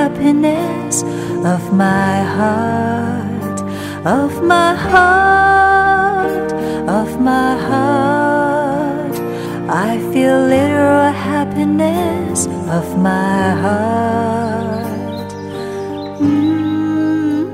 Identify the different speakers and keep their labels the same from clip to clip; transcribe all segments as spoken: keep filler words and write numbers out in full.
Speaker 1: happiness of my heart, of my heart, of my heart. I feel literal happiness of my heart. Mm-hmm.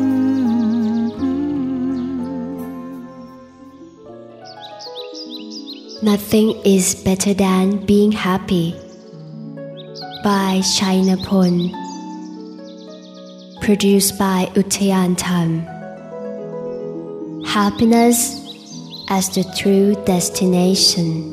Speaker 2: Nothing is better than being happy. By Chainapol. Produced by Uttayan Tham. Happiness as the true destination.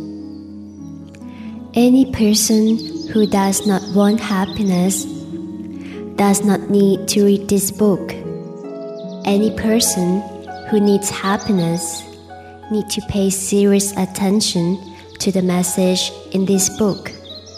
Speaker 2: Any person who does not want happiness does not need to read this book. Any person who needs happiness needs to pay serious attention to the message in this book.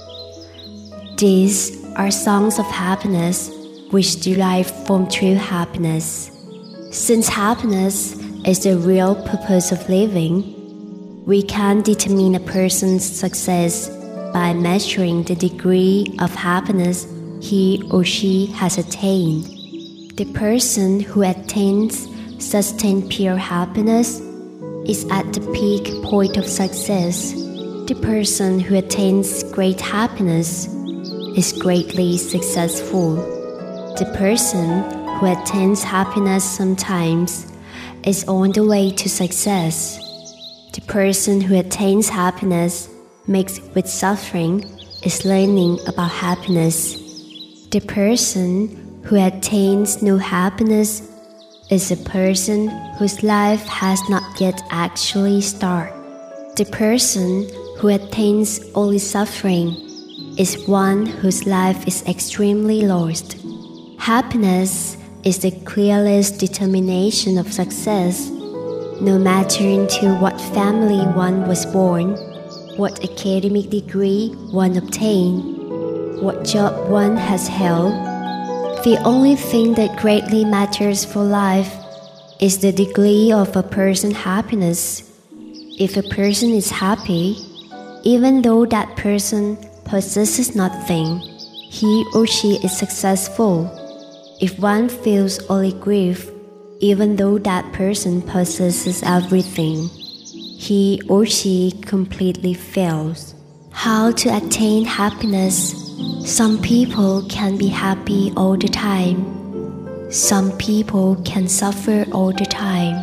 Speaker 2: These are songs of happiness which derive from true happiness. Since happiness is the real purpose of living, we can determine a person's success by measuring the degree of happiness he or she has attained. The person who attains sustained pure happiness is at the peak point of success. The person who attains great happiness is greatly successful. The person who attains happiness sometimes is on the way to success. The person who attains happiness mixed with suffering is learning about happiness. The person who attains no happiness is a person whose life has not yet actually started. The person who attains only suffering is one whose life is extremely lost. Happiness is the clearest determination of success, no matter into what family one was born, what academic degree one obtained, what job one has held. The only thing that greatly matters for life is the degree of a person's happiness. If a person is happy, even though that person possesses nothing, he or she is successful. If one feels only grief, even though that person possesses everything, he or she completely fails. How to attain happiness? Some people can be happy all the time. Some people can suffer all the time.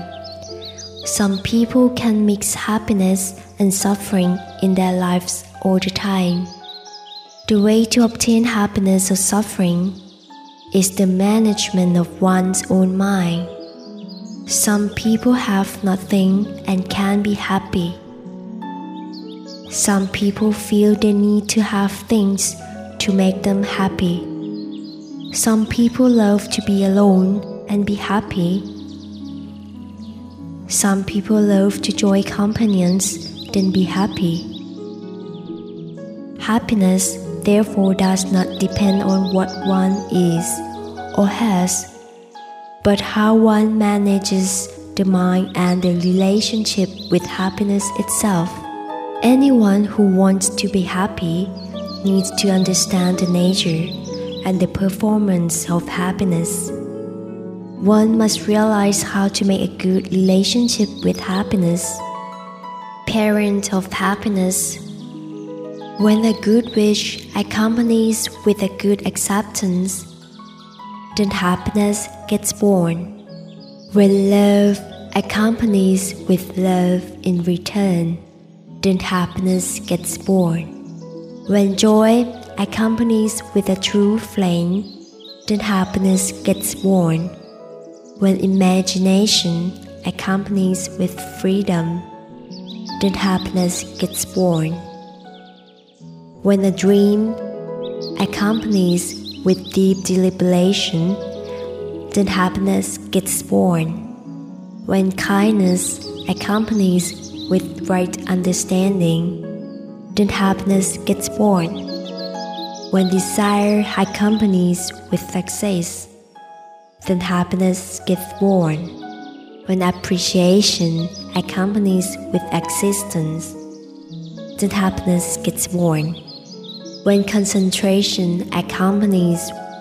Speaker 2: Some people can mix happiness and suffering in their lives all the time. The way to obtain happiness or suffering is the management of one's own mind. Some people have nothing and can be happy. Some people feel the need to have things to make them happy. Some people love to be alone and be happy. Some people love to join companions then be happy. Happiness, therefore, does not depend on what one is or has, but how one manages the mind and the relationship with happiness itself. Anyone who wants to be happy needs to understand the nature and the performance of happiness. One must realize how to make a good relationship with happiness. Parent of happiness. When a good wish accompanies with a good acceptance, then happiness gets born. When love accompanies with love in return, then happiness gets born. When joy accompanies with a true flame, then happiness gets born. When imagination accompanies with freedom, then happiness gets born. When a dream accompanies with deep deliberation, then happiness gets born. When kindness accompanies with right understanding, then happiness gets born. When desire accompanies with success, then happiness gets born. When appreciation accompanies with existence, then happiness gets born. When concentration accompanies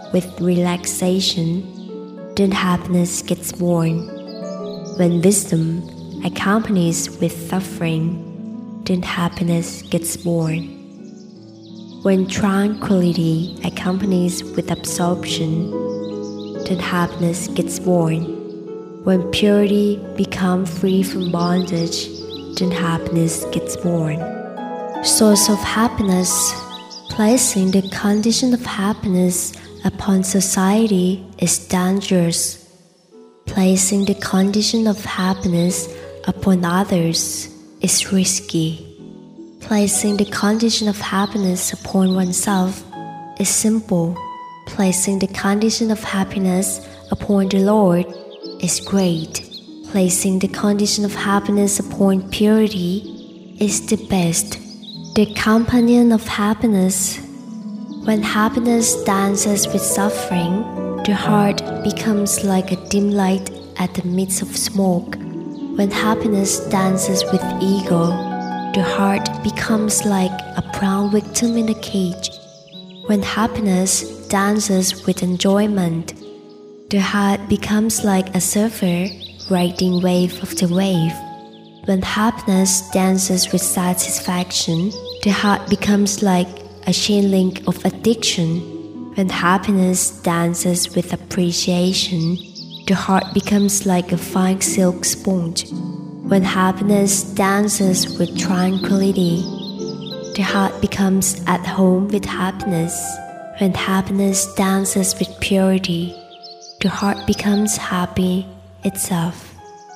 Speaker 2: with relaxation, then happiness gets born. When wisdom accompanies with suffering, then happiness gets born. When tranquility accompanies with absorption, then happiness gets born. When purity becomes free from bondage, then happiness gets born. Source of happiness. Placing the condition of happiness upon society is dangerous. Placing the condition of happiness upon others is risky. Placing the condition of happiness upon oneself is simple. Placing the condition of happiness upon the Lord is great. Placing the condition of happiness upon purity is the best. The companion of happiness. When happiness dances with suffering, the heart becomes like a dim light at the midst of smoke. When happiness dances with ego, the heart becomes like a brown victim in a cage. When happiness dances with enjoyment, the heart becomes like a surfer riding wave after wave. When happiness dances with satisfaction, the heart becomes like a chain link of addiction. When happiness dances with appreciation, the heart becomes like a fine silk sponge. When happiness dances with tranquility, the heart becomes at home with happiness. When happiness dances with purity, the heart becomes happy itself.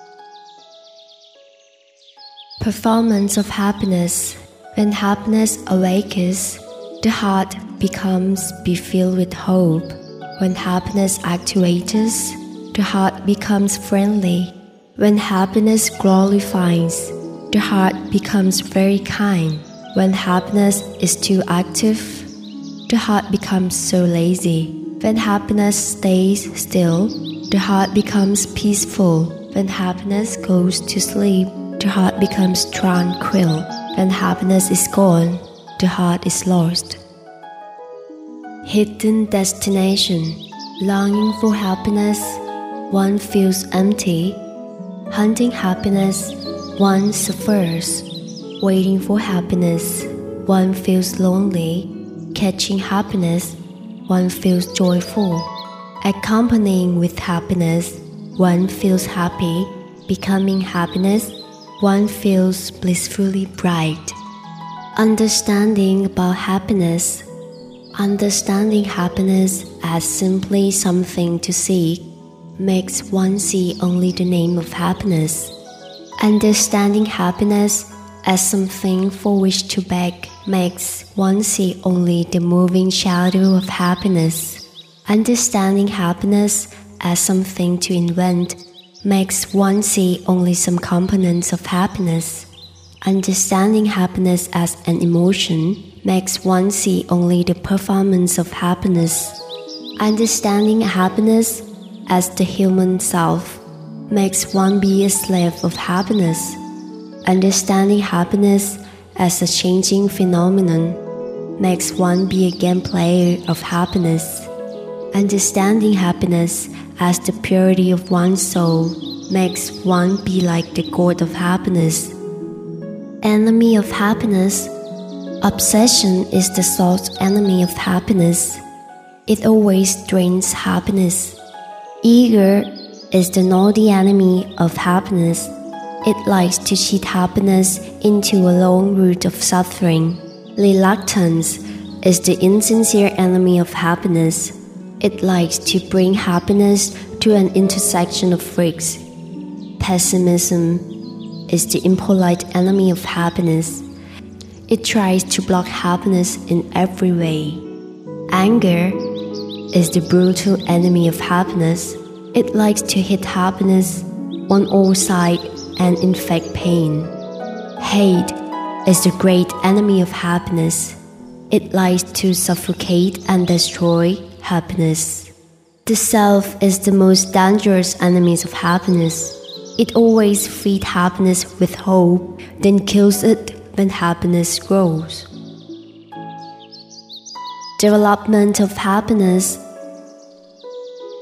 Speaker 2: Performance of happiness. When happiness awakens, the heart becomes be filled with hope. When happiness actuates, the heart becomes friendly. When happiness glorifies, the heart becomes very kind. When happiness is too active, the heart becomes so lazy. When happiness stays still, the heart becomes peaceful. When happiness goes to sleep, the heart becomes tranquil. When happiness is gone, the heart is lost. Hidden destination. Longing for happiness, one feels empty. Hunting happiness, one suffers. Waiting for happiness, one feels lonely. Catching happiness, one feels joyful. Accompanying with happiness, one feels happy. Becoming happiness, one feels blissfully bright. Understanding about happiness. Understanding happiness as simply something to seek makes one see only the name of happiness. Understanding happiness as something for which to beg makes one see only the moving shadow of happiness. Understanding happiness as something to invent makes one see only some components of happiness. Understanding happiness as an emotion makes one see only the performance of happiness. Understanding happiness as the human self makes one be a slave of happiness. Understanding happiness as a changing phenomenon makes one be a game player of happiness. Understanding happiness as the purity of one's soul makes one be like the god of happiness. Enemy of happiness. Obsession is the source enemy of happiness. It always drains happiness. Eager is the naughty enemy of happiness. It likes to cheat happiness into a long route of suffering. Reluctance is the insincere enemy of happiness. It likes to bring happiness to an intersection of freaks. Pessimism is the impolite enemy of happiness. It tries to block happiness in every way. Anger is the brutal enemy of happiness. It likes to hit happiness on all sides and inflict pain. Hate is the great enemy of happiness. It likes to suffocate and destroy happiness. The self is the most dangerous enemy of happiness. It always feeds happiness with hope, then kills it when happiness grows. Development of happiness.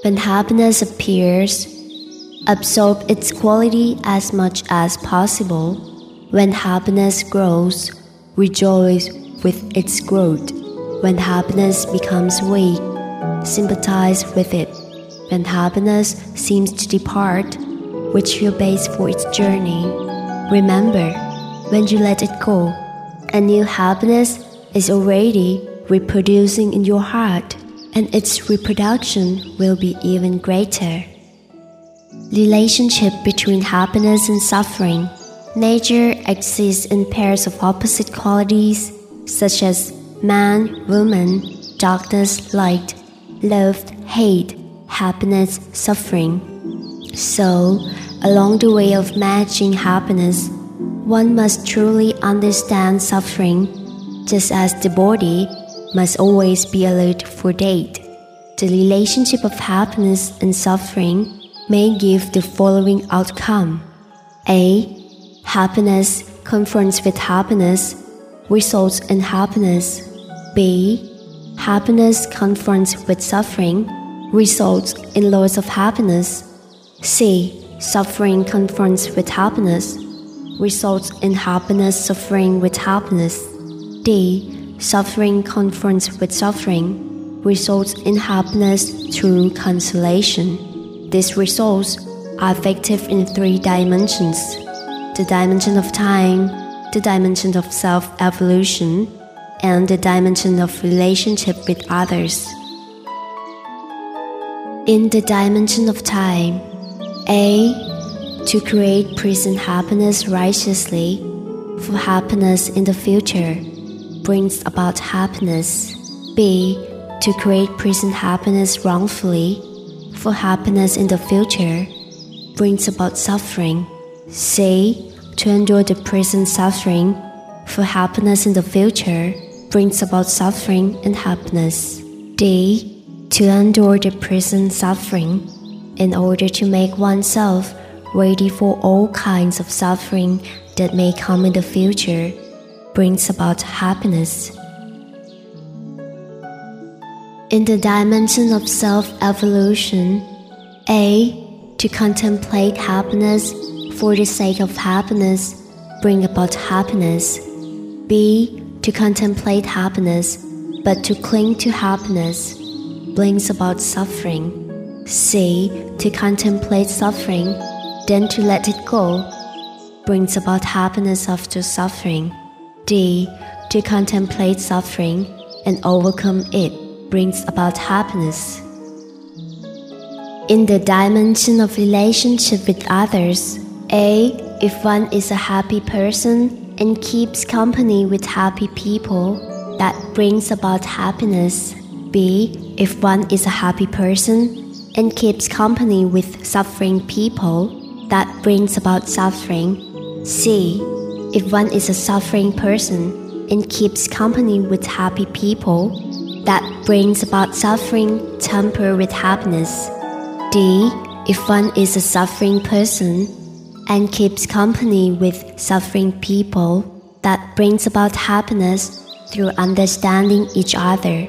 Speaker 2: When happiness appears, absorb its quality as much as possible. When happiness grows, rejoice with its growth. When happiness becomes weak, sympathize with it. When happiness seems to depart, which your base for its journey, remember, when you let it go, a new happiness is already reproducing in your heart, and its reproduction will be even greater. Relationship between happiness and suffering. Nature exists in pairs of opposite qualities, such as man, woman, darkness, light, love, hate, happiness, suffering. So, along the way of matching happiness, one must truly understand suffering, just as the body must always be alert for death. The relationship of happiness and suffering may give the following outcome. A. Happiness confronts with happiness, results in happiness. B. Happiness confronts with suffering, results in loss of happiness. C. Suffering confronts with happiness, results in happiness suffering with happiness. D. Suffering confronts with suffering, results in happiness through consolation. These results are effective in three dimensions: the dimension of time, the dimension of self-evolution, and the dimension of relationship with others. In the dimension of time, A. To create present happiness righteously, for happiness in the future brings about happiness. B. To create present happiness wrongfully, for happiness in the future brings about suffering. C. To endure the present suffering, for happiness in the future brings about suffering and happiness. D. To endure the present suffering in order to make oneself ready for all kinds of suffering that may come in the future brings about happiness. In the dimension of self-evolution, A. To contemplate happiness for the sake of happiness bring about happiness. B. To contemplate happiness, but to cling to happiness brings about suffering. C. To contemplate suffering, then to let it go brings about happiness after suffering. D. To contemplate suffering and overcome it brings about happiness. In the dimension of relationship with others, A. If one is a happy person and keeps company with happy people, that brings about happiness. B. If one is a happy person and keeps company with suffering people, that brings about suffering. C. If one is a suffering person and keeps company with happy people, that brings about suffering tempered with happiness. D. If one is a suffering person and keeps company with suffering people, that brings about happiness through understanding each other.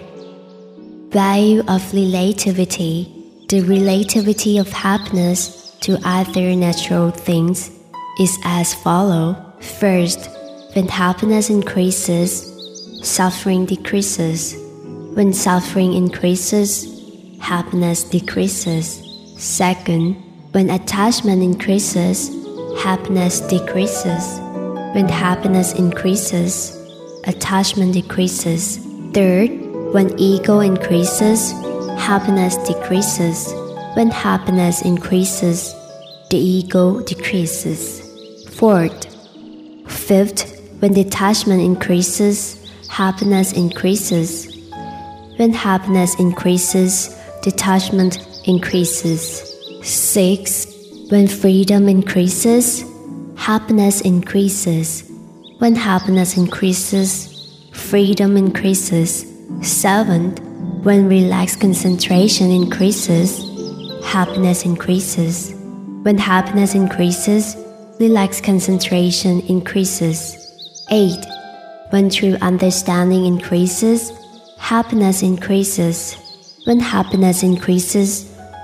Speaker 2: Value of relativity. The relativity of happiness to other natural things is as follows. First, when happiness increases, suffering decreases. When suffering increases, happiness decreases. Second, when attachment increases, happiness decreases. When happiness increases, attachment decreases. Third, when ego increases, happiness decreases. When happiness increases, the ego decreases. Fourth, fifth, when detachment increases, happiness increases. When happiness increases, detachment increases. Sixth, when freedom increases, happiness increases. When happiness increases, freedom increases. Seventh, when relaxed concentration increases, happiness increases. When happiness increases, relaxed concentration increases. Eight, when true understanding increases, happiness increases. When happiness increases,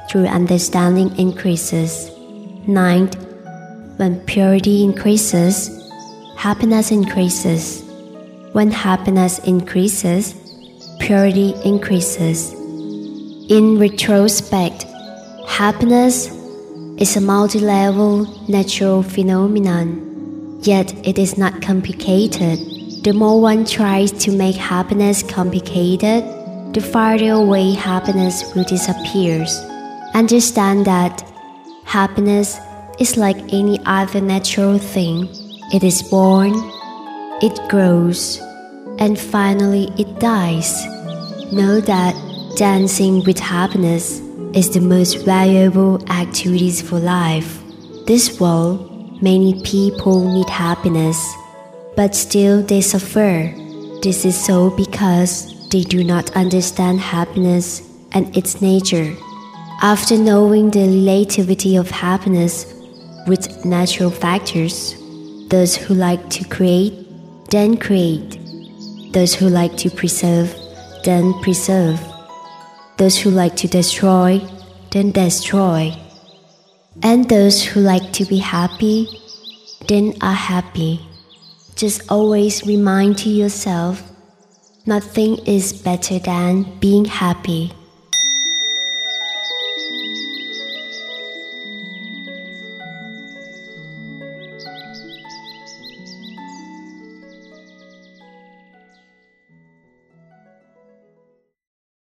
Speaker 2: through understanding increases. Ninth, when purity increases, happiness increases. When happiness increases, purity increases. In retrospect, happiness is a multi-level natural phenomenon, yet it is not complicated. The more one tries to make happiness complicated, the farther away happiness will disappear. Understand that happiness is like any other natural thing. It is born, it grows, and finally it dies. Know that dancing with happiness is the most valuable activity for life. This world, many people need happiness, but still they suffer. This is so because they do not understand happiness and its nature. After knowing the relativity of happiness with natural factors, those who like to create, then create. Those who like to preserve, then preserve. Those who like to destroy, then destroy. And those who like to be happy, then are happy. Just always remind to yourself, nothing is better than being happy.